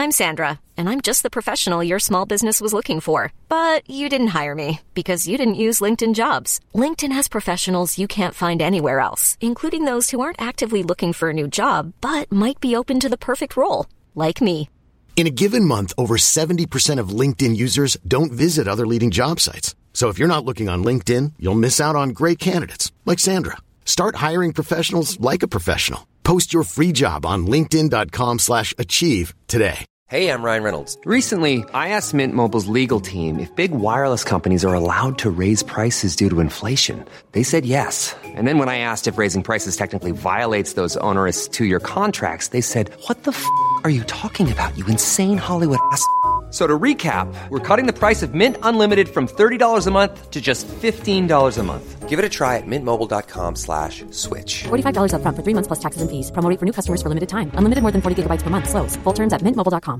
I'm Sandra, and I'm just the professional your small business was looking for. But you didn't hire me because you didn't use LinkedIn Jobs. LinkedIn has professionals you can't find anywhere else, including those who aren't actively looking for a new job, but might be open to the perfect role, like me. In a given month, over 70% of LinkedIn users don't visit other leading job sites. So if you're not looking on LinkedIn, you'll miss out on great candidates like Sandra. Start hiring professionals like a professional. Post your free job on linkedin.com/achieve today. Hey, I'm Ryan Reynolds. Recently, I asked Mint Mobile's legal team if big wireless companies are allowed to raise prices due to inflation. They said yes. And then when I asked if raising prices technically violates those onerous 2-year contracts, they said, "What the f*** are you talking about, you insane Hollywood ass f- So to recap, we're cutting the price of Mint Unlimited from $30 a month to just $15 a month. Give it a try at mintmobile.com/switch. $45 up front for 3 months plus taxes and fees. Promo rate for new customers for limited time. Unlimited more than 40 gigabytes per month. Slows full terms at mintmobile.com.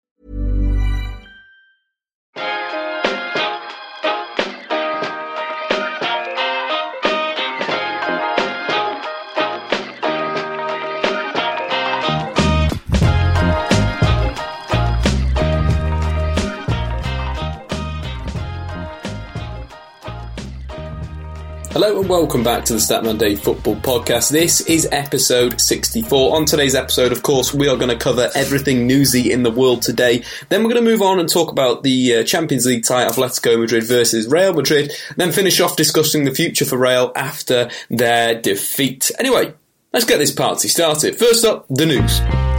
Hello and welcome back to the Statman Day Football Podcast. This is episode 64. On today's episode, of course, we are going to cover everything newsy in the world today. Then we're going to move on and talk about the Champions League tie, Atletico Madrid versus Real Madrid. Then finish off discussing the future for Real after their defeat. Anyway, let's get this party started. First up, the news.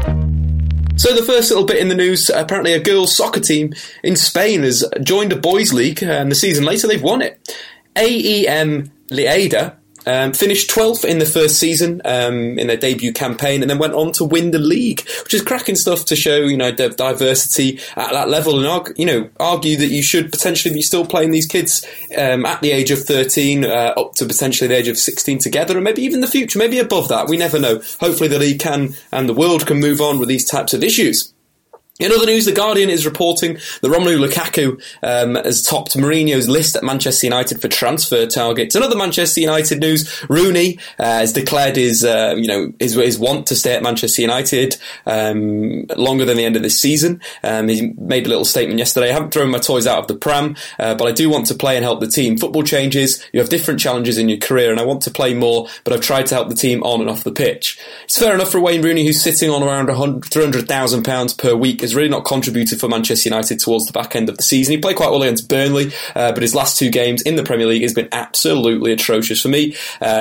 So the first little bit in the news, apparently a girls' soccer team in Spain has joined a boys' league, and the season later they've won it. AEM Lleida finished 12th in the first season in their debut campaign, and then went on to win the league, which is cracking stuff to show, the diversity at that level, and argue that you should potentially be still playing these kids at the age of 13 up to potentially the age of 16 together, and maybe even the future, maybe above that. We never know. Hopefully the league can and the world can move on with these types of issues. In other news, The Guardian is reporting that Romelu Lukaku has topped Mourinho's list at Manchester United for transfer targets. In other Manchester United news, Rooney has declared his want to stay at Manchester United longer than the end of this season. He made a little statement yesterday: "I haven't thrown my toys out of the pram, but I do want to play and help the team. Football changes, you have different challenges in your career, and I want to play more, but I've tried to help the team on and off the pitch." It's fair enough for Wayne Rooney, who's sitting on around £300,000 per week, has really not contributed for Manchester United towards the back end of the season. He played quite well against Burnley, but his last 2 games in the Premier League has been absolutely atrocious for me.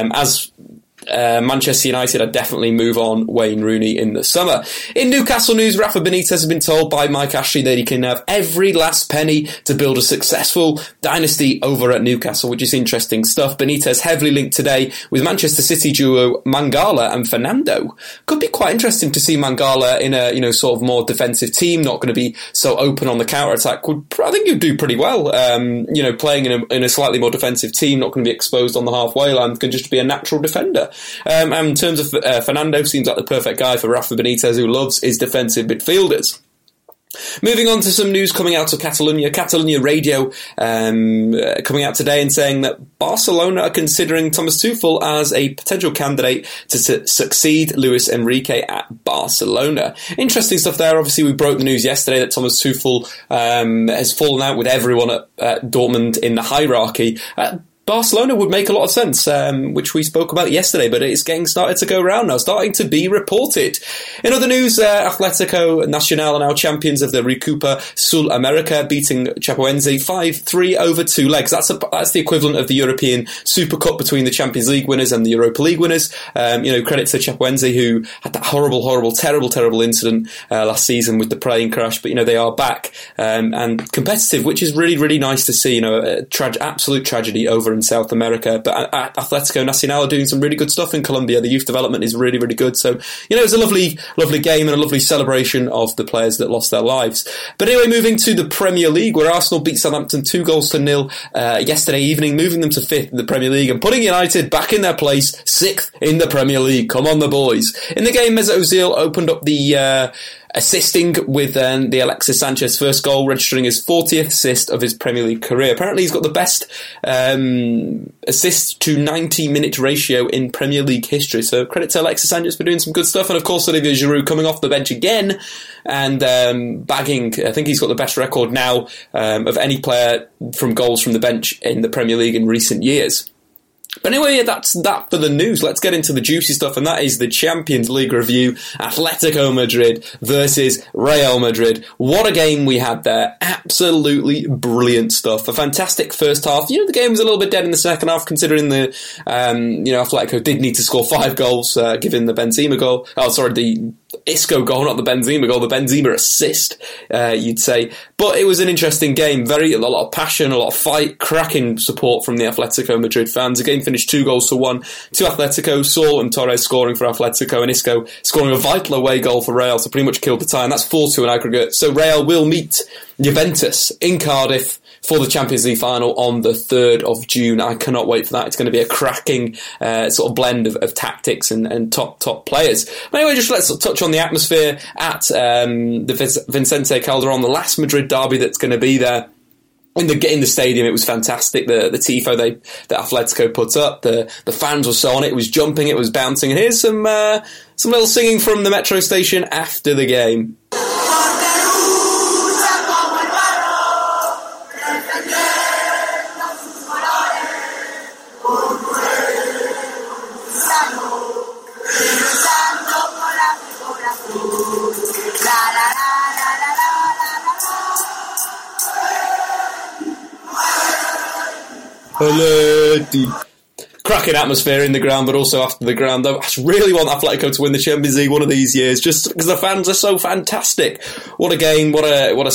Manchester United, I'd definitely move on Wayne Rooney in the summer. In Newcastle news, Rafa Benitez has been told by Mike Ashley that he can have every last penny to build a successful dynasty over at Newcastle, which is interesting stuff. Benitez heavily linked today with Manchester City duo Mangala and Fernando. Could be quite interesting to see Mangala in a sort of more defensive team, not going to be so open on the counter-attack. I think he'd do pretty well, playing in a slightly more defensive team, not going to be exposed on the halfway line, can just be a natural defender. And in terms of Fernando, seems like the perfect guy for Rafa Benitez, who loves his defensive midfielders. Moving on to some news coming out of Catalonia. Catalonia Radio coming out today and saying that Barcelona are considering Thomas Tuchel as a potential candidate to succeed Luis Enrique at Barcelona. Interesting stuff there. Obviously, we broke the news yesterday that Thomas Tuchel has fallen out with everyone at Dortmund in the hierarchy. Barcelona would make a lot of sense, which we spoke about yesterday, but it's started to go around now, starting to be reported. In other news, Atletico Nacional are now champions of the Recopa Sul America, beating Chapecoense 5-3 over 2 legs. That's the equivalent of the European Super Cup between the Champions League winners and the Europa League winners. Credit to Chapecoense, who had that horrible, terrible incident last season with the plane crash, but they are back and competitive, which is really, really nice to see. Absolute tragedy over in South America, but Atletico Nacional are doing some really good stuff in Colombia. The youth development is really, really good. So, it's a lovely game and a lovely celebration of the players that lost their lives. But anyway, moving to the Premier League, where Arsenal beat Southampton 2-0 yesterday evening, moving them to 5th in the Premier League and putting United back in their place, 6th in the Premier League. Come on, the boys. In the game, Mesut Ozil opened up the assisting with the Alexis Sanchez first goal, registering his 40th assist of his Premier League career. Apparently he's got the best assist to 90-minute ratio in Premier League history. So credit to Alexis Sanchez for doing some good stuff. And of course, Olivier Giroud coming off the bench again and bagging, I think he's got the best record now of any player from goals from the bench in the Premier League in recent years. But anyway, that's that for the news. Let's get into the juicy stuff, and that is the Champions League review. Atletico Madrid versus Real Madrid. What a game we had there. Absolutely brilliant stuff. A fantastic first half. The game was a little bit dead in the second half, considering Atletico did need to score 5 goals, given the Benzema goal. The Isco goal, not the Benzema goal, the Benzema assist, you'd say. But it was an interesting game. A lot of passion, a lot of fight, cracking support from the Atletico Madrid fans. The game finished 2-1 to Atletico. Saul and Torres scoring for Atletico, and Isco scoring a vital away goal for Real to pretty much kill the tie. And that's 4-2 in aggregate. So Real will meet Juventus in Cardiff for the Champions League final on the 3rd of June. I cannot wait for that. It's going to be a cracking sort of blend of tactics and top players. But anyway, just let's touch on the atmosphere at the Vicente Calderón, the last Madrid derby that's going to be there. In the stadium, it was fantastic. The tifo that Atletico put up, the fans were so on it. It was jumping, it was bouncing. And here's some little singing from the metro station after the game. Cracking atmosphere in the ground, but also after the ground. I really want Atletico to win the Champions League one of these years, just because the fans are so fantastic. What a game! What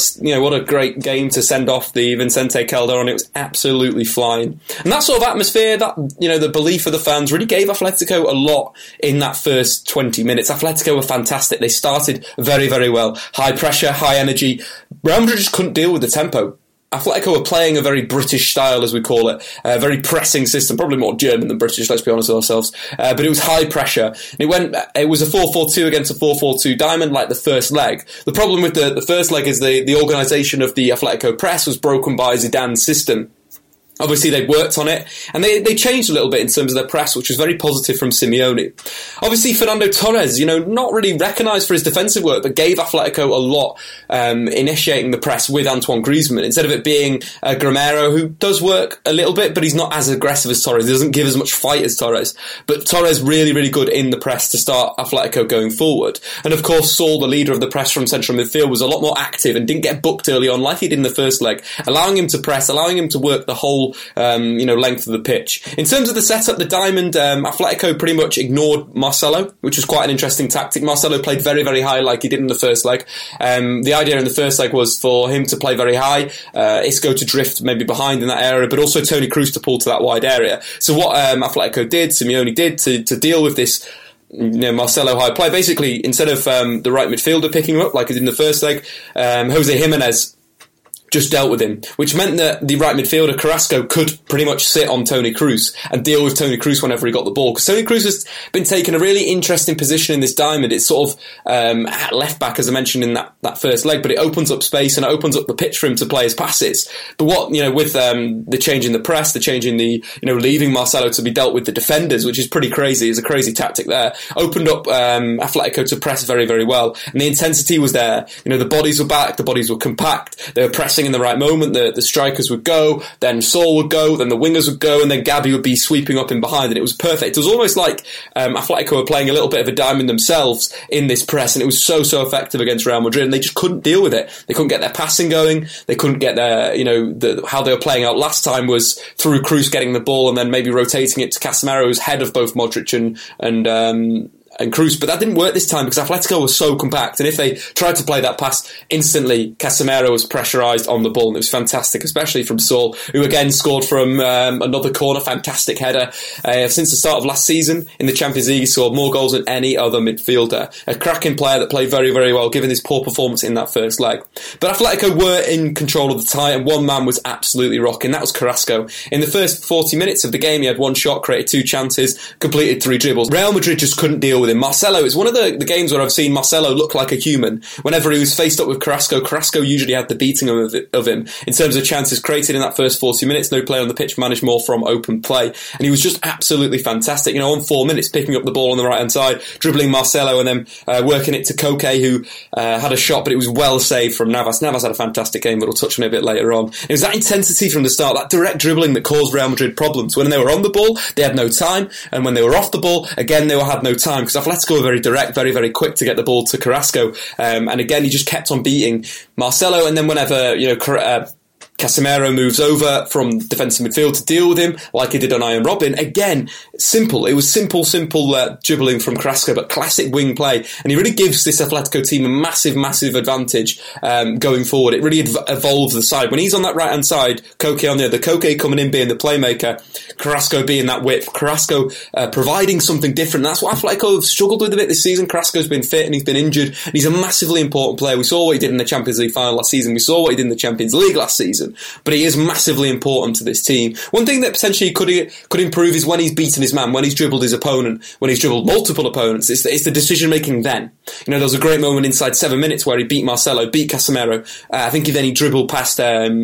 a great game to send off the Vicente Calderón. It was absolutely flying, and that sort of atmosphere, that the belief of the fans, really gave Atletico a lot in that first 20 minutes. Atletico were fantastic. They started very, very well. High pressure, high energy. Real Madrid just couldn't deal with the tempo. Atletico were playing a very British style, as we call it, a very pressing system, probably more German than British, let's be honest with ourselves, but it was high pressure. It was a 4-4-2 against a 4-4-2 diamond, like the first leg. The problem with the first leg is the organisation of the Atletico press was broken by Zidane's system. Obviously, they worked on it, and they changed a little bit in terms of their press, which was very positive from Simeone. Obviously, Fernando Torres, not really recognised for his defensive work, but gave Atletico a lot, initiating the press with Antoine Griezmann, instead of it being Gramero, who does work a little bit, but he's not as aggressive as Torres. He doesn't give as much fight as Torres. But Torres really, really good in the press to start Atletico going forward. And of course, Saul, the leader of the press from central midfield, was a lot more active and didn't get booked early on like he did in the first leg, allowing him to press, allowing him to work the whole length of the pitch. In terms of the setup, the diamond, Atletico pretty much ignored Marcelo, which was quite an interesting tactic. Marcelo played very, very high like he did in the first leg. The idea in the first leg was for him to play very high, Isco to drift maybe behind in that area, but also Toni Kroos to pull to that wide area. So what Atletico did, Simeone did to deal with this Marcelo high play, basically instead of the right midfielder picking him up like he did in the first leg, Jose Jimenez just dealt with him, which meant that the right midfielder, Carrasco, could pretty much sit on Toni Kroos and deal with Toni Kroos whenever he got the ball. Because Toni Kroos has been taking a really interesting position in this diamond. It's sort of at left back, as I mentioned in that first leg, but it opens up space and it opens up the pitch for him to play his passes. But what, with the change in the press, the change in the, leaving Marcelo to be dealt with the defenders, which is pretty crazy, is a crazy tactic there, opened up Atletico to press very, very well. And the intensity was there. The bodies were back, the bodies were compact, they were pressing in the right moment, the strikers would go, then Saul would go, then the wingers would go, and then Gabi would be sweeping up in behind, and it was perfect. It was almost like Atletico were playing a little bit of a diamond themselves in this press, and it was so effective against Real Madrid, and they just couldn't deal with it. They couldn't get their passing going, they couldn't get their, how they were playing out last time was through Kroos getting the ball and then maybe rotating it to Casemiro, who's head of both Modric and Kroos, but that didn't work this time because Atletico was so compact, and if they tried to play that pass, instantly Casemiro was pressurised on the ball, and it was fantastic, especially from Saul, who again scored from another corner, fantastic header. Since the start of last season in the Champions League, he scored more goals than any other midfielder. A cracking player that played very, very well, given his poor performance in that first leg. But Atletico were in control of the tie, and one man was absolutely rocking, that was Carrasco. In the first 40 minutes of the game, he had one shot, created 2 chances, completed 3 dribbles. Real Madrid just couldn't deal with with him. Marcelo is one of the games where I've seen Marcelo look like a human. Whenever he was faced up with Carrasco, Carrasco usually had the beating of him in terms of chances created in that first 40 minutes. No play on the pitch, managed more from open play. And he was just absolutely fantastic. You know, on 4 minutes, picking up the ball on the right-hand side, dribbling Marcelo and then working it to Koke, who had a shot, but it was well saved from Navas. Navas had a fantastic game, but we'll touch on it a bit later on. It was that intensity from the start, that direct dribbling that caused Real Madrid problems. When they were on the ball, they had no time, and when they were off the ball, again, they had no time, because Atletico were very direct, very, very quick to get the ball to Carrasco. And again, he just kept on beating Marcelo, and then whenever, Casemiro moves over from defensive midfield to deal with him, like he did on Iron Robin. Again, simple. It was simple dribbling from Carrasco, but classic wing play. And he really gives this Atletico team a massive, massive advantage going forward. It really evolves the side. When he's on that right-hand side, Koke on the other, Koke coming in being the playmaker, Carrasco being that width, Carrasco providing something different. That's what Atletico have struggled with a bit this season. Carrasco's been fit and he's been injured, and he's a massively important player. We saw what he did in the Champions League final last season. We saw what he did in the Champions League last season. But he is massively important to this team. One thing that potentially could improve is when he's beaten his man, when he's dribbled his opponent, when he's dribbled multiple opponents. It's the decision making then. You know, there was a great moment inside 7 minutes where he beat Marcelo, beat Casemiro. I think he dribbled past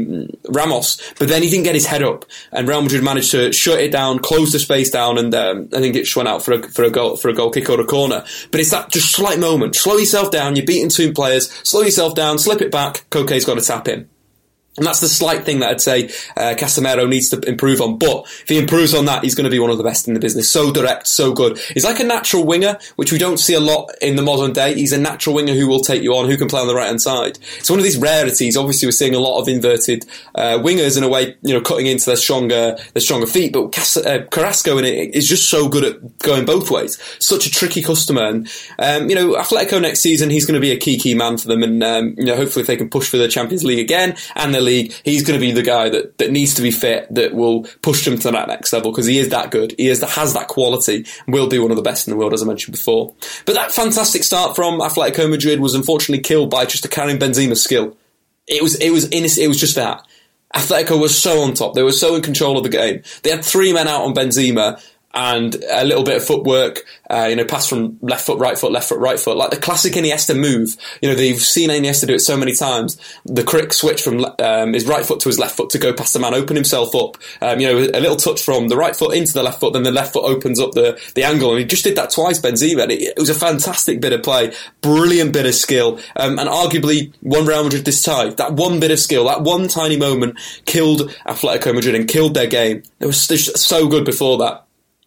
Ramos, but then he didn't get his head up, and Real Madrid managed to shut it down, close the space down, and I think it just went out for a goal kick or a corner. But it's that just slight moment. Slow yourself down. You're beating two players. Slow yourself down. Slip it back. Koke's got to tap in. And that's the slight thing that I'd say Casemiro needs to improve on. But if he improves on that, he's going to be one of the best in the business. So direct, so good. He's like a natural winger, which we don't see a lot in the modern day. He's a natural winger who will take you on, who can play on the right-hand side. It's one of these rarities. Obviously, we're seeing a lot of inverted wingers in a way, cutting into their stronger feet. But Carrasco in it is just so good at going both ways. Such a tricky customer. And, Atletico next season, he's going to be a key man for them. And, hopefully if they can push for the Champions League again and the league, he's going to be the guy that needs to be fit, that will push them to that next level, because he is that good. He has that quality, and will be one of the best in the world, as I mentioned before. But that fantastic start from Atletico Madrid was unfortunately killed by just a Karim Benzema skill. It was just that. Atletico was so on top. They were so in control of the game. They had 3 men out on Benzema, and a little bit of footwork, pass from left foot, right foot, like the classic Iniesta move. They've seen Iniesta do it so many times. The quick switch from his right foot to his left foot to go past the man, open himself up. A little touch from the right foot into the left foot, then the left foot opens up the angle, and he just did that twice, Benzema. And it was a fantastic bit of play, brilliant bit of skill, and arguably won Real Madrid this tie. That one bit of skill, that one tiny moment, killed Atletico Madrid and killed their game. It was so good before that.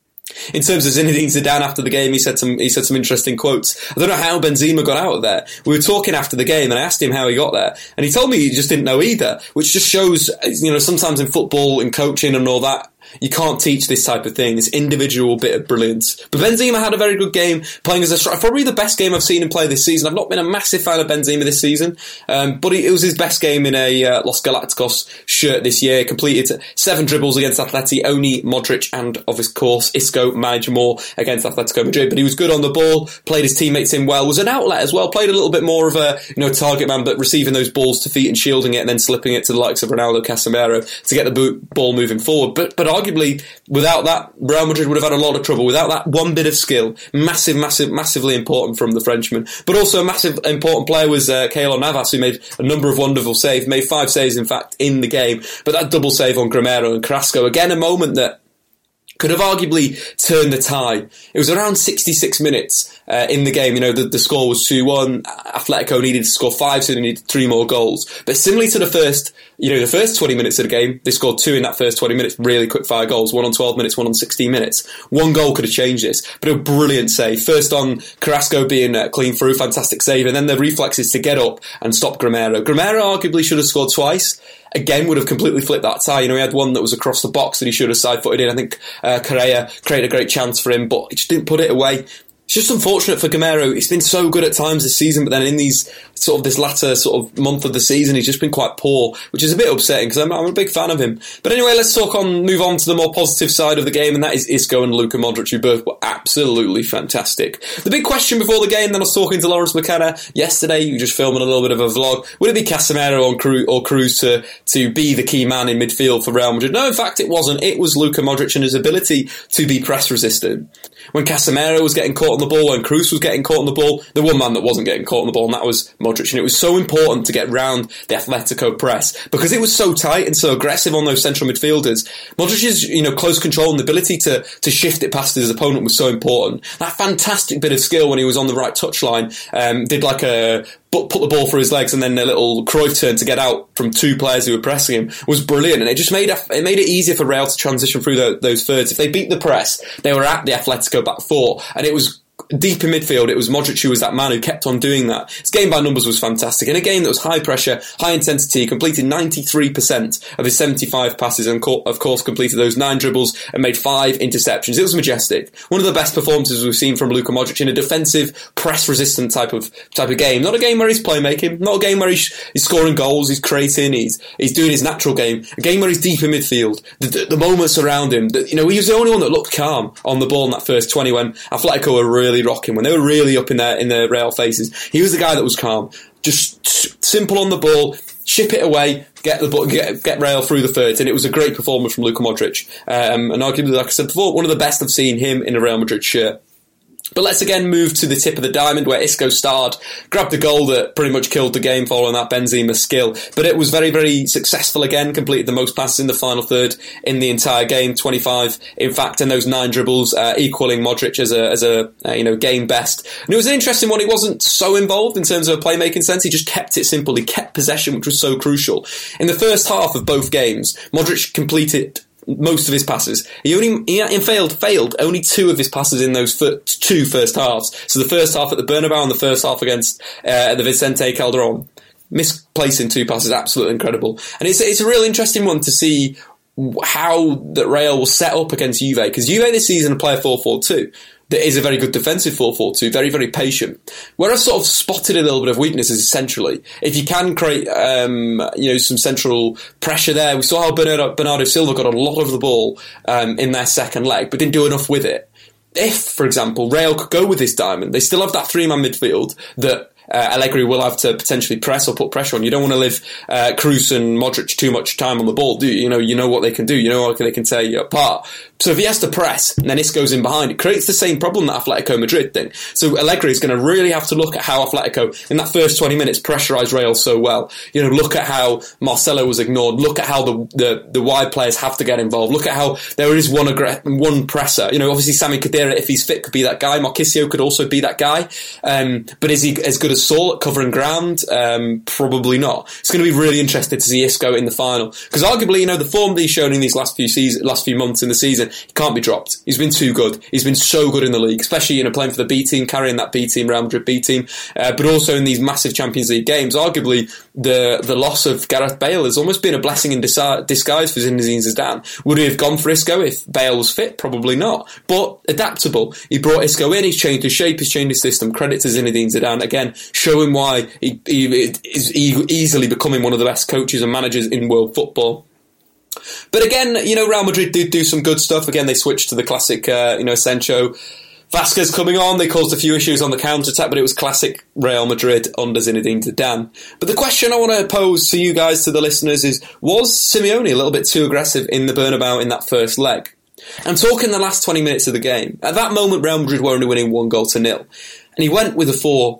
In terms of Zinedine Zidane after the game, he said some interesting quotes. I don't know how Benzema got out of there. We were talking after the game and I asked him how he got there, and he told me he just didn't know either, which just shows, sometimes in football and coaching and all that, you can't teach this type of thing, this individual bit of brilliance. But Benzema had a very good game, playing as a striker. Probably the best game I've seen him play this season. I've not been a massive fan of Benzema this season, but it was his best game in a Los Galacticos shirt this year. Completed 7 dribbles against Atleti, only Modric and, of course, Isco managed more against Atletico Madrid. But he was good on the ball, played his teammates in well, was an outlet as well, played a little bit more of a target man, but receiving those balls to feet and shielding it and then slipping it to the likes of Ronaldo, Casemiro to get the ball moving forward. But arguably, without that, Real Madrid would have had a lot of trouble. Without that one bit of skill, massively important from the Frenchman. But also a massive important player was Keylor Navas, who made a number of wonderful saves, made 5 saves in fact in the game. But that double save on Gramero and Carrasco, again a moment that could have arguably turned the tide. It was around 66 minutes in the game. The score was 2-1. Atletico needed to score 5, so they needed 3 more goals. But similarly to the first 20 minutes of the game, they scored 2 in that first 20 minutes, really quick fire goals, 1 on 12 minutes, 1 on 16 minutes. 1 goal could have changed this, but a brilliant save. First on Carrasco being clean through, fantastic save, and then the reflexes to get up and stop Gramero. Gramero arguably should have scored twice. Again, would have completely flipped that tie. He had one that was across the box that he should have side-footed in. I think Correa created a great chance for him, but he just didn't put it away. It's just unfortunate for Gramero. He's been so good at times this season, but then in this latter month of the season, he's just been quite poor, which is a bit upsetting because I'm a big fan of him. But anyway, let's move on to the more positive side of the game, and that is Isco and Luka Modric, who both were absolutely fantastic. The big question before the game, then I was talking to Lawrence McKenna yesterday, you were just filming a little bit of a vlog, would it be Casemiro or Cruz to be the key man in midfield for Real Madrid? No, in fact, it wasn't. It was Luka Modric and his ability to be press resistant. When Casemiro was getting caught on the ball, when Kroos was getting caught on the ball, the one man that wasn't getting caught on the ball, and that was Modric. And it was so important to get round the Atletico press because it was so tight and so aggressive on those central midfielders. Modric's, close control and the ability to shift it past his opponent was so important. That fantastic bit of skill when he was on the right touchline, did like a put the ball through his legs and then a little Cruyff turn to get out from two players who were pressing him was brilliant, and it just made it easier for Real to transition through those thirds. If they beat the press, they were at the Atletico back four, and it was deep in midfield. It was Modric who was that man who kept on doing that. His game by numbers was fantastic. In a game that was high pressure, high intensity, he completed 93% of his 75 passes and of course completed those 9 dribbles and made 5 interceptions. It was majestic. One of the best performances we've seen from Luka Modric in a defensive, press-resistant type of game. Not a game where he's playmaking, not a game where he's scoring goals, he's creating, he's doing his natural game. A game where he's deep in midfield. The moments around him, he was the only one that looked calm on the ball in that first 20 when Atletico were really rocking, when they were really up in their Real faces. He was the guy that was calm, just simple on the ball, ship it away, get Real through the thirds, and it was a great performance from Luka Modric. And arguably, like I said before, one of the best I've seen him in a Real Madrid shirt. But let's again move to the tip of the diamond where Isco starred, grabbed a goal that pretty much killed the game following that Benzema skill. But it was very, very successful again, completed the most passes in the final third in the entire game, 25 in fact, and those 9 dribbles equaling Modric as a game best. And it was an interesting one. He wasn't so involved in terms of a playmaking sense. He just kept it simple. He kept possession, which was so crucial. In the first half of both games, Modric completed most of his passes. He failed only 2 of his passes in those 2 first halves. So the first half at the Bernabeu and the first half against the Vicente Calderon. Misplacing 2 passes, absolutely incredible. And it's a real interesting one to see how that Real will set up against Juve, because Juve this season play a 4-4-2. That is a very good defensive 4-4-2, very, very patient. Where I've sort of spotted a little bit of weaknesses is centrally. If you can create, some central pressure there, we saw how Bernardo Silva got a lot of the ball in their second leg, but didn't do enough with it. If, for example, Real could go with this diamond, they still have that 3-man midfield that Allegri will have to potentially press or put pressure on. You don't want to leave Kroos and Modric too much time on the ball, do you? You know what they can do. You know what they can tear you apart. So if he has to press and then Isco's in behind, it creates the same problem that Atletico Madrid did. So Allegri is going to really have to look at how Atletico, in that first 20 minutes, pressurised Real so well. Look at how Marcelo was ignored. Look at how the wide players have to get involved. Look at how there is one presser. Obviously Sami Khedira, if he's fit, could be that guy. Marquisio could also be that guy. But is he as good as Saul at covering ground? Probably not. It's going to be really interesting to see Isco in the final. Because arguably, the form that he's shown in these last few months in the season, he can't be dropped. He's been too good. He's been so good in the league, especially playing for the B team, carrying that B team, Real Madrid B team, but also in these massive Champions League games. Arguably, the loss of Gareth Bale has almost been a blessing in disguise for Zinedine Zidane. Would he have gone for Isco if Bale was fit? Probably not. But adaptable. He brought Isco in. He's changed his shape. He's changed his system. Credit to Zinedine Zidane again, showing why he is easily becoming one of the best coaches and managers in world football. But again, Real Madrid did do some good stuff. Again, they switched to the classic, Sancho, Vasquez coming on. They caused a few issues on the counter-attack, but it was classic Real Madrid under Zinedine Zidane. But the question I want to pose to you guys, to the listeners, is, was Simeone a little bit too aggressive in the Bernabeu in that first leg? I'm talking the last 20 minutes of the game. At that moment, Real Madrid were only winning 1-0. And he went with a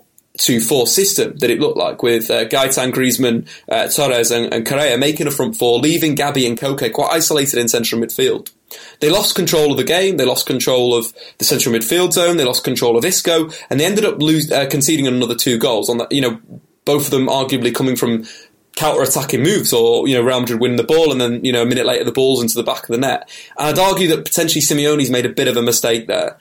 4-2-4 system that it looked like, with Gaetan, Griezmann, Torres and Correa making a front four, leaving Gabi and Koke quite isolated in central midfield. They lost control of the game, they lost control of the central midfield zone, they lost control of Isco, and they ended up conceding another 2 goals, on that, both of them arguably coming from counter-attacking moves, or, Real Madrid winning the ball and then, a minute later the ball's into the back of the net. And I'd argue that potentially Simeone's made a bit of a mistake there.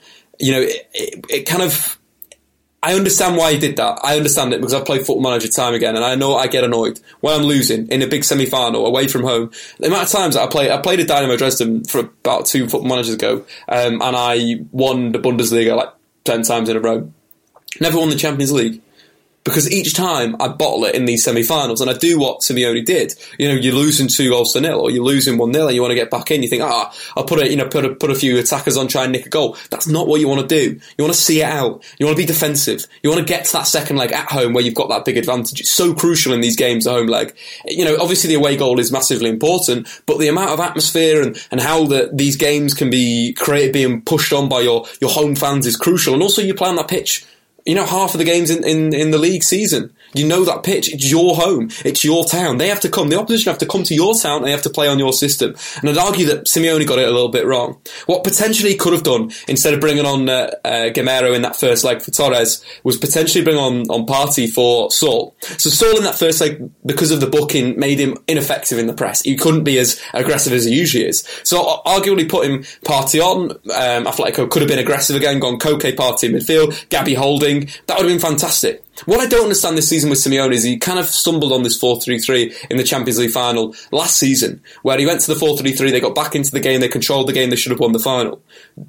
It kind of... I understand why he did that. I understand it because I've played Football Manager time again, and I know I get annoyed when I'm losing in a big semi-final away from home. The amount of times that I played at Dynamo Dresden for about 2 Football Managers ago, and I won the Bundesliga like 10 times in a row. Never won the Champions League. because each time I bottle it in these semi-finals and I do what Simeone did. You know, you're losing 2-0 or you're losing 1-0 and you want to get back in. You think, I'll put a few attackers on, try and nick a goal. That's not what you want to do. You want to see it out. You want to be defensive. You want to get to that second leg at home where you've got that big advantage. It's so crucial in these games, the home leg. You know, obviously the away goal is massively important, but the amount of atmosphere and how these games can be created, being pushed on by your home fans is crucial. And also you play on that pitch, you know, half of the games in the league season. You know that pitch. It's your home. It's your town. They have to come. The opposition have to come to your town and they have to play on your system. And I'd argue that Simeone got it a little bit wrong. What potentially could have done, instead of bringing on Gameiro in that first leg for Torres, was potentially bring on Partey for Saul. So Saul in that first leg, because of the booking, made him ineffective in the press. He couldn't be as aggressive as he usually is. So arguably putting Partey on, Atletico could have been aggressive again, gone Koke, Partey in midfield, Gabby holding. That would have been fantastic. What I don't understand this season with Simeone is he kind of stumbled on this 4-3-3 in the Champions League final last season, where he went to the 4-3-3, they got back into the game, they controlled the game, they should have won the final.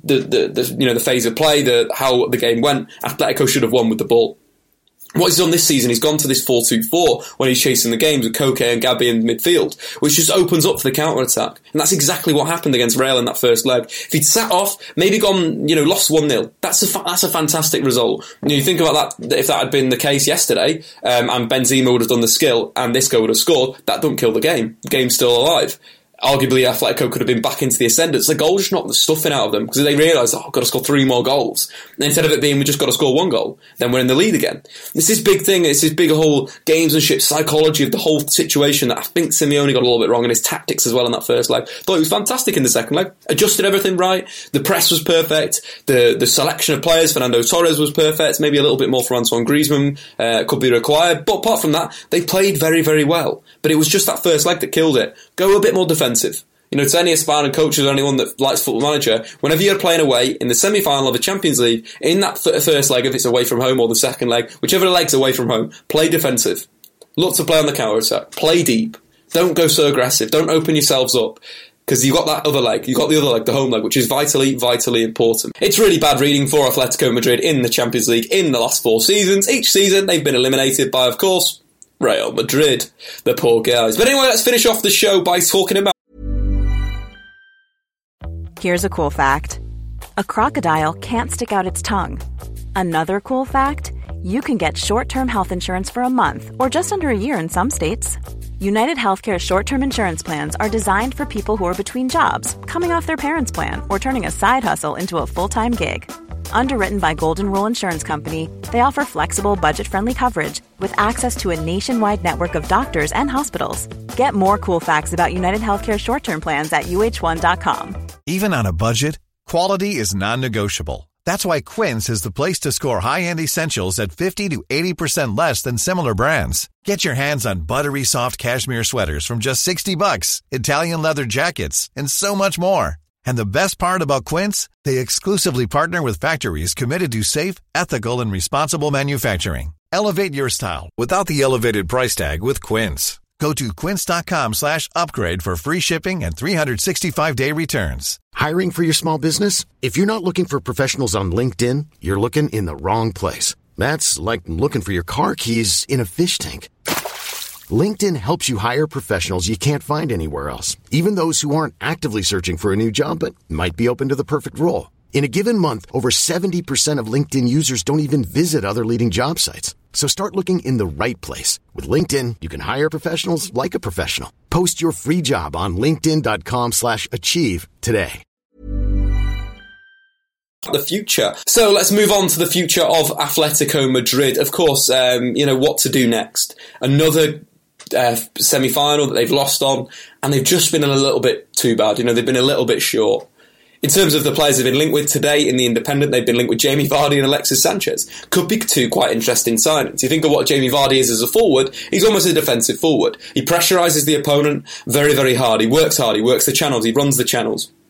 The phase of play, how the game went, Atletico should have won with the ball. What he's done this season, he's gone to this 4-2-4 when he's chasing the games with Koke and Gabby in midfield, which just opens up for the counter-attack. And that's exactly what happened against Real in that first leg. If he'd sat off, maybe gone, lost 1-0, that's a fantastic result. You think about that, if that had been the case yesterday, and Benzema would have done the skill and Isco would have scored, that doesn't kill the game. The game's still alive. Arguably, Atletico could have been back into the ascendants. The goal just knocked the stuffing out of them because they realised, I've got to score 3 more goals. And instead of it being, we just got to score 1 goal, then we're in the lead again. It's this big thing, it's this big whole gamesmanship psychology of the whole situation that I think Simeone got a little bit wrong, and his tactics as well in that first leg. Thought he was fantastic in the second leg. Adjusted everything right. The press was perfect. The selection of players, Fernando Torres was perfect. Maybe a little bit more for Antoine Griezmann could be required. But apart from that, they played very, very well. But it was just that first leg that killed it. Go a bit more defensive. To any aspiring coaches or anyone that likes Football Manager, whenever you're playing away in the semi-final of the Champions League, in that first leg, if it's away from home, or the second leg, whichever leg's away from home, play defensive. Look to play on the counter-attack. Play deep. Don't go so aggressive. Don't open yourselves up. Because you've got that other leg. You've got the other leg, the home leg, which is vitally, vitally important. It's really bad reading for Atletico Madrid in the Champions League in the last 4 seasons. Each season, they've been eliminated by, of course, Real Madrid. The poor guys. But anyway, let's finish off the show by talking about... Here's a cool fact. A crocodile can't stick out its tongue. Another cool fact, you can get short-term health insurance for a month or just under a year in some states. United Healthcare short-term insurance plans are designed for people who are between jobs, coming off their parents' plan, or turning a side hustle into a full-time gig. Underwritten by Golden Rule Insurance Company, they offer flexible, budget-friendly coverage with access to a nationwide network of doctors and hospitals. Get more cool facts about United Healthcare short-term plans at uh1.com. Even on a budget, quality is non-negotiable. That's why Quince is the place to score high-end essentials at 50 to 80% less than similar brands. Get your hands on buttery soft cashmere sweaters from just $60, Italian leather jackets, and so much more. And the best part about Quince, they exclusively partner with factories committed to safe, ethical, and responsible manufacturing. Elevate your style without the elevated price tag with Quince. Go to quince.com/upgrade for free shipping and 365-day returns. Hiring for your small business? If you're not looking for professionals on LinkedIn, you're looking in the wrong place. That's like looking for your car keys in a fish tank. LinkedIn helps you hire professionals you can't find anywhere else, even those who aren't actively searching for a new job but might be open to the perfect role. In a given month, over 70% of LinkedIn users don't even visit other leading job sites. So start looking in the right place. With LinkedIn, you can hire professionals like a professional. Post your free job on linkedin.com/achieve today. The future. So let's move on to the future of Atletico Madrid. Of course, what to do next. Another semi-final that they've lost on, and they've just been a little bit too bad. They've been a little bit short. In terms of the players they've been linked with today in the Independent, they've been linked with Jamie Vardy and Alexis Sanchez. Could be 2 quite interesting signings. You think of what Jamie Vardy is as a forward, he's almost a defensive forward. He pressurises the opponent very, very hard. He works the channels, he runs the channels.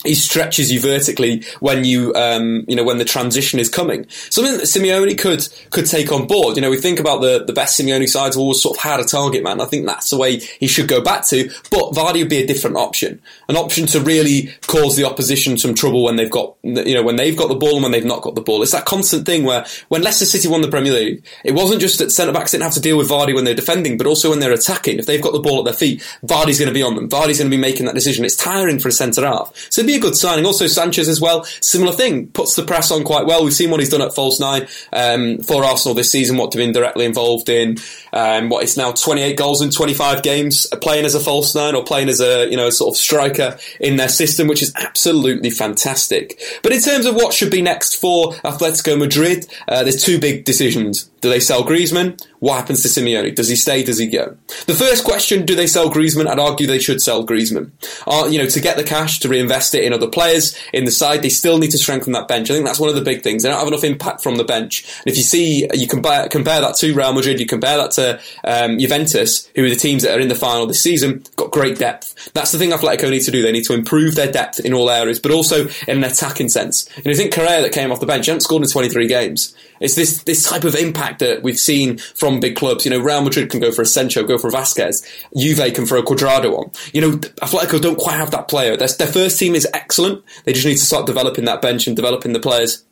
he stretches you vertically when you when the transition is coming. Something that Simeone could take on board. We think about the best Simeone sides always sort of had a target man. I think that's the way he should go back to. But Vardy would be a different option, an option to really cause the opposition some trouble when they've got the ball and when they've not got the ball. It's that constant thing where when Leicester City won the Premier League, it wasn't just that centre backs didn't have to deal with Vardy when they're defending, but also when they're attacking. If they've got the ball at their feet, Vardy's going to be on them. Vardy's going to be making that decision. It's tiring for a centre half. So it'd be a good signing. Also, Sanchez as well, similar thing, puts the press on quite well. We've seen what he's done at false nine for Arsenal this season, what they've been directly involved in. What is now 28 goals in 25 games, playing as a false nine or playing as a sort of striker in their system, which is absolutely fantastic. But in terms of what should be next for Atletico Madrid, there's two big decisions. Do they sell Griezmann? What happens to Simeone? Does he stay? Does he go? The first question, do they sell Griezmann? I'd argue they should sell Griezmann. To get the cash, to reinvest it in other players in the side, they still need to strengthen that bench. I think that's one of the big things. They don't have enough impact from the bench. And if you see, you compare that to Real Madrid, you compare that to Juventus, who are the teams that are in the final this season, got great depth. That's the thing Atletico need to do. They need to improve their depth in all areas, but also in an attacking sense. I think Correa that came off the bench, he hasn't scored in 23 games. It's this type of impact that we've seen from big clubs. Real Madrid can go for Asensio, go for Vasquez. Juve can throw Cuadrado on. Atletico don't quite have that player. Their first team is excellent. They just need to start developing that bench and developing the players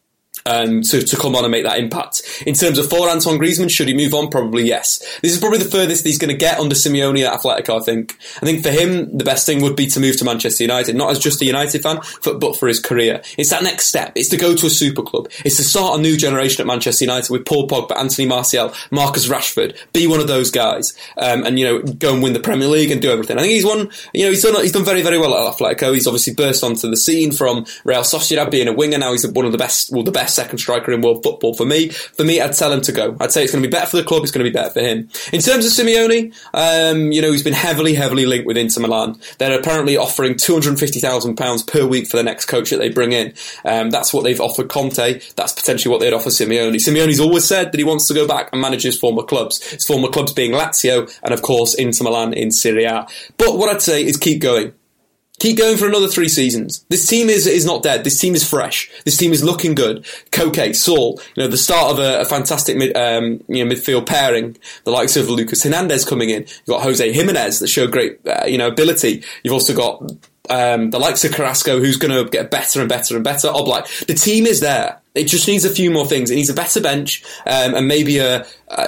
to come on and make that impact. In terms of for Antoine Griezmann, should he move on? Probably yes. This is probably the furthest he's going to get under Simeone at Atletico, I think. I think for him, the best thing would be to move to Manchester United, not as just a United fan, but for his career. It's that next step. It's to go to a super club. It's to start a new generation at Manchester United with Paul Pogba, Anthony Martial, Marcus Rashford. Be one of those guys, and go and win the Premier League and do everything. I think he's done very, very well at Atletico. He's obviously burst onto the scene from Real Sociedad, being a winger. Now he's one of the best second striker in world football. For me, I'd tell him to go. I'd say it's going to be better for the club. It's going to be better for him. In terms of Simeone, he's been heavily linked with Inter Milan. They're apparently offering £250,000 per week for the next coach that they bring in. That's what they've offered Conte. That's potentially what they'd offer Simeone. Simeone's always said that he wants to go back and manage his former clubs. His former clubs being Lazio and, of course, Inter Milan in Serie A. But what I'd say is keep going. Keep going for another 3 seasons. This team is not dead. This team is fresh. This team is looking good. Koke, Saul, the start of a fantastic midfield pairing. The likes of Lucas Hernandez coming in. You've got Jose Jimenez that showed great ability. You've also got the likes of Carrasco, who's going to get better and better and better. Oblak. The team is there. It just needs a few more things. It needs a better bench, and maybe a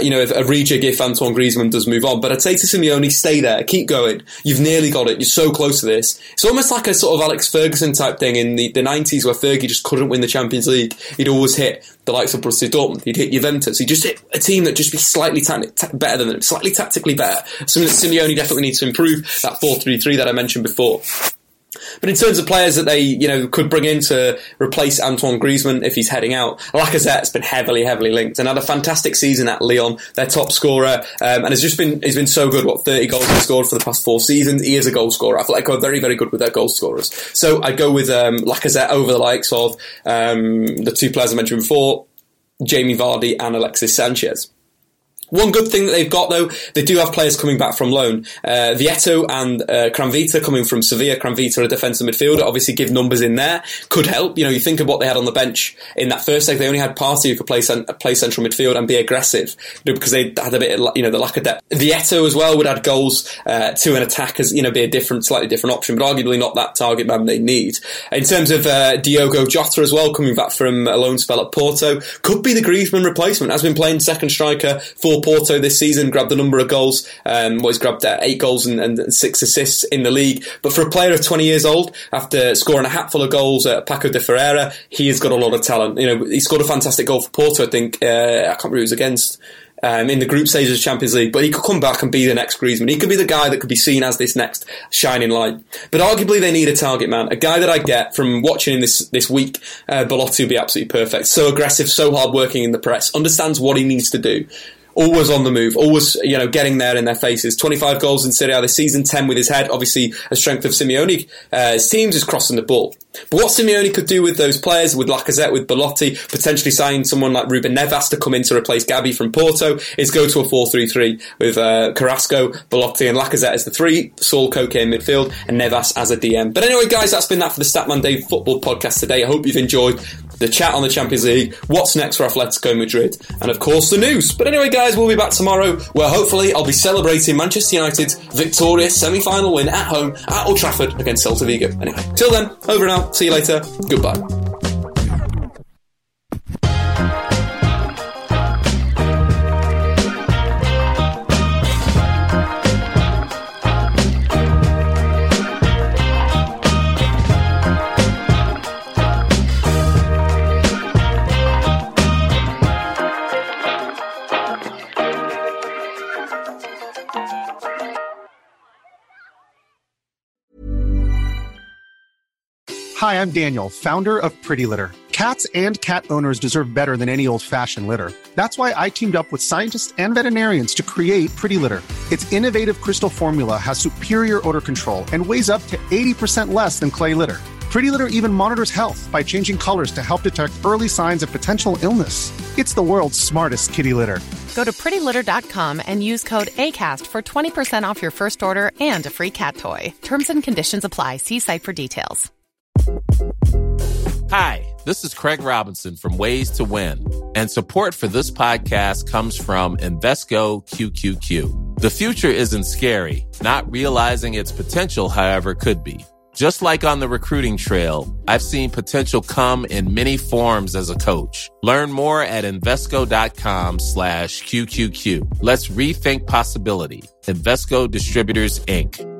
rejig if Antoine Griezmann does move on. But I'd say to Simeone, stay there, keep going. You've nearly got it. You're so close to this. It's almost like a sort of Alex Ferguson type thing in the 90s where Fergie just couldn't win the Champions League. He'd always hit the likes of Borussia Dortmund. He'd hit Juventus. He'd just hit a team that just be slightly better than them, slightly tactically better. Something that Simeone definitely needs to improve, that 4-3-3 that I mentioned before. But in terms of players that they, could bring in to replace Antoine Griezmann if he's heading out, Lacazette's been heavily linked and had a fantastic season at Lyon, their top scorer, and he's been so good. 30 goals he's scored for the past 4 seasons. He is a goal scorer. I feel like they're very, very good with their goal scorers. So I'd go with Lacazette over the likes of the 2 players I mentioned before, Jamie Vardy and Alexis Sanchez. One good thing that they've got, though, they do have players coming back from loan. Vietto and Kramvita coming from Sevilla. Kramvita, a defensive midfielder, obviously give numbers in there. Could help. You think of what they had on the bench in that first leg. They only had Partey who could play central midfield and be aggressive, because they had a bit of, the lack of depth. Vietto as well would add goals to an attack as, be a slightly different option, but arguably not that target man they need. In terms of Diogo Jota as well, coming back from a loan spell at Porto, could be the Griezmann replacement. Has been playing second striker for Porto this season, grabbed a number of goals. He's grabbed 8 goals and 6 assists in the league. But for a player of 20 years old, after scoring a hatful of goals at Paco de Ferreira, he has got a lot of talent. He scored a fantastic goal for Porto, I think. I can't remember who it was against. In the group stage of the Champions League, but he could come back and be the next Griezmann. He could be the guy that could be seen as this next shining light. But arguably they need a target man, a guy that I get from watching him this week. Belotti would be absolutely perfect. So aggressive, so hard working in the press, understands what he needs to do. always on the move, always, getting there in their faces. 25 goals in Serie A this season, 10 with his head. Obviously, a strength of Simeone's teams is crossing the ball. But what Simeone could do with those players, with Lacazette, with Belotti, potentially signing someone like Ruben Neves to come in to replace Gabi from Porto, is go to a 4-3-3 with Carrasco, Belotti and Lacazette as the three, Saul Koke in midfield, and Neves as a DM. But anyway, guys, that's been that for the Statman Dave Football Podcast today. I hope you've enjoyed the chat on the Champions League, what's next for Atletico Madrid, and of course the news. But anyway, guys, we'll be back tomorrow, where hopefully I'll be celebrating Manchester United's victorious semi-final win at home at Old Trafford against Celta Vigo. Anyway, till then, over and out, see you later, goodbye. Hi, I'm Daniel, founder of Pretty Litter. Cats and cat owners deserve better than any old-fashioned litter. That's why I teamed up with scientists and veterinarians to create Pretty Litter. Its innovative crystal formula has superior odor control and weighs up to 80% less than clay litter. Pretty Litter even monitors health by changing colors to help detect early signs of potential illness. It's the world's smartest kitty litter. Go to prettylitter.com and use code ACAST for 20% off your first order and a free cat toy. Terms and conditions apply. See site for details. Hi, this is Craig Robinson from Ways to Win, and support for this podcast comes from Invesco QQQ. The future isn't scary. Not realizing its potential, however, could be. Just like on the recruiting trail, I've seen potential come in many forms as a coach. Learn more at Invesco.com/QQQ. Let's rethink possibility. Invesco Distributors, Inc.